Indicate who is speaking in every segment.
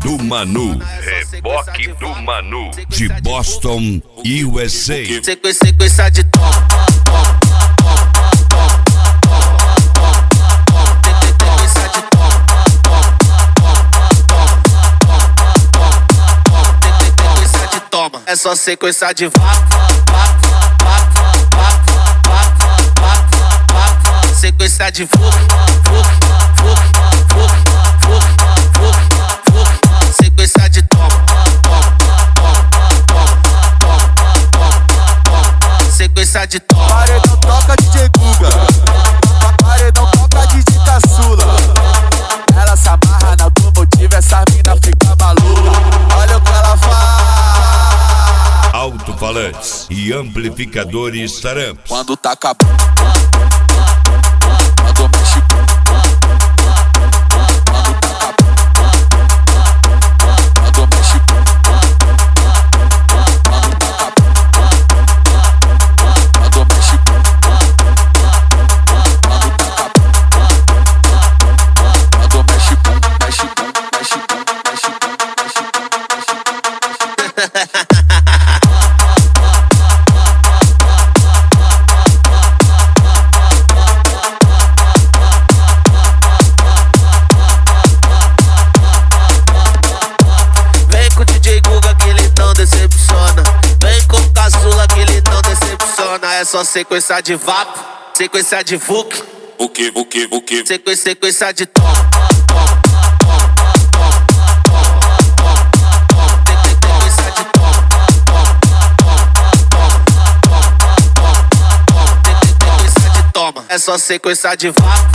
Speaker 1: do Manu. Reboque do Manu. De Boston, USA.
Speaker 2: Sequência de toma. É só sequência de sequência de sequência de toma. Sequência de toma.
Speaker 3: Paredão toca DJ Guga, paredão toca DJ Caçula. Ela se amarra na automotiva, essa mina fica maluca. Olha o que ela faz.
Speaker 1: Alto-falantes e amplificadores Saramps.
Speaker 3: Quando tá acabando, quando mexe, quando tá acabando, quando mexe, quando tá acabando, quando mexe, quando tá acabando, quando mexe, mexe, mexe, mexe, mexe.
Speaker 2: Decepciona, vem com o Caçula que ele não decepciona. É só sequência de vapo, sequência de vuc, sequência de toma. Sequência de toma. Sequência de toma. É só sequência de vapo,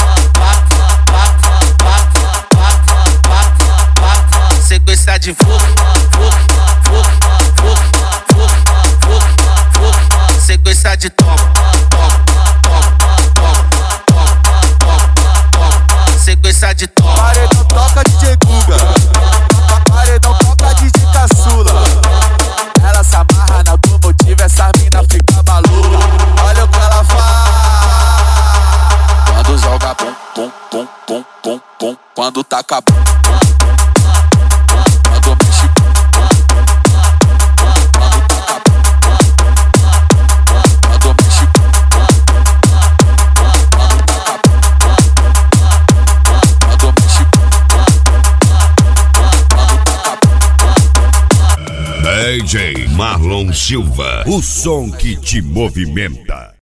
Speaker 2: sequência de vuc, sequência de toma. Sequência de toma.
Speaker 3: Paredão toca DJ Guga, paredão toca DJ Caçula. Ela se amarra na automotiva, essa mina fica maluca. Olha o que ela faz. Quando joga pum, pum, pum, pum, pum, pum. Quando tá acabando, quando mexe,
Speaker 1: DJ Marlon Silva, o som que te movimenta.